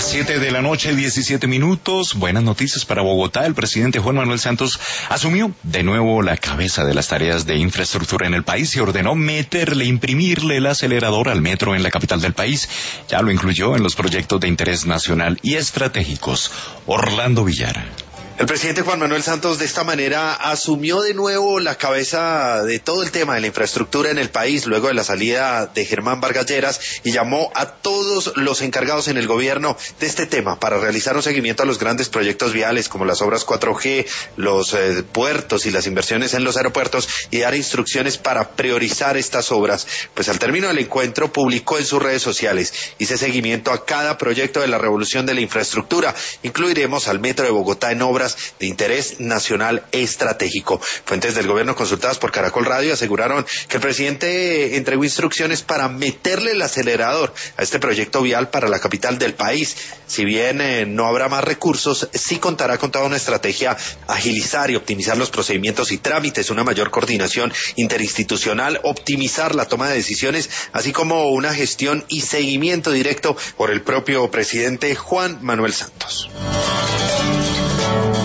7:17 p.m. Buenas noticias para Bogotá. El presidente Juan Manuel Santos asumió de nuevo la cabeza de las tareas de infraestructura en el país y ordenó imprimirle el acelerador al metro en la capital del país. Ya lo incluyó en los proyectos de interés nacional y estratégicos. Orlando Villar. El presidente Juan Manuel Santos de esta manera asumió de nuevo la cabeza de todo el tema de la infraestructura en el país luego de la salida de Germán Vargas Lleras y llamó a todos los encargados en el gobierno de este tema para realizar un seguimiento a los grandes proyectos viales como las obras 4G, los puertos y las inversiones en los aeropuertos y dar instrucciones para priorizar estas obras. Pues al término del encuentro publicó en sus redes sociales: hice seguimiento a cada proyecto de la revolución de la infraestructura. Incluiremos al metro de Bogotá en obras de interés nacional estratégico. Fuentes del gobierno consultadas por Caracol Radio aseguraron que el presidente entregó instrucciones para meterle el acelerador a este proyecto vial para la capital del país. Si bien no habrá más recursos, sí contará con toda una estrategia, agilizar y optimizar los procedimientos y trámites, una mayor coordinación interinstitucional, optimizar la toma de decisiones, así como una gestión y seguimiento directo por el propio presidente Juan Manuel Santos.